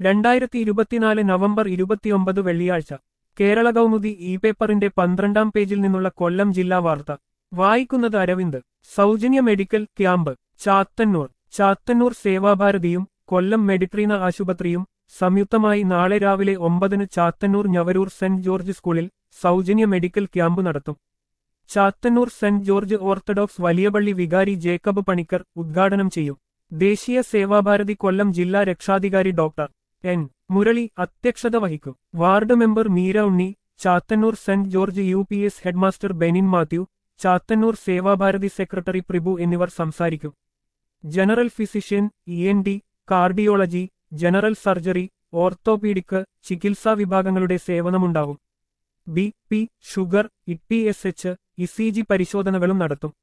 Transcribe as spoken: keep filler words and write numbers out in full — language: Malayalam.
രണ്ടായിരത്തി ഇരുപത്തിനാല് നവംബർ ഇരുപത്തിയൊമ്പത് വെള്ളിയാഴ്ച കേരള കൗമുദി ഇ പേപ്പറിന്റെ പന്ത്രണ്ടാം പേജിൽ നിന്നുള്ള കൊല്ലം ജില്ലാ വാർത്ത വായിക്കുന്നത് അരവിന്ദ്. സൗജന്യ മെഡിക്കൽ ക്യാമ്പ് ചാത്തന്നൂർ. ചാത്തന്നൂർ സേവാഭാരതിയും കൊല്ലം മെഡിട്രീന ആശുപത്രിയും സംയുക്തമായി നാളെ രാവിലെ ഒമ്പതിന് ചാത്തന്നൂർ ഞവരൂർ സെന്റ് ജോർജ് സ്കൂളിൽ സൗജന്യ മെഡിക്കൽ ക്യാമ്പ് നടത്തും. Chathannoor Saint George Orthodox Valiyapally വികാരി ജേക്കബ് പണിക്കർ ഉദ്ഘാടനം ചെയ്യും. ദേശീയ സേവാഭാരതി കൊല്ലം ജില്ലാ രക്ഷാധികാരി ഡോക്ടർ എൻ മുരളി അധ്യക്ഷത വഹിക്കും. Ward member Meera Unni, Chathannoor Saint George U P S headmaster Benin Mathew, Chathannoor Sevabharathi secretary Prabhu എന്നിവർ സംസാരിക്കും. General physician, E N T, cardiology, general surgery, orthopaedic ചികിത്സാ വിഭാഗങ്ങളുടെ സേവനമുണ്ടാവും. B P, sugar, E P S H, E C G പരിശോധനകളും നടത്തും.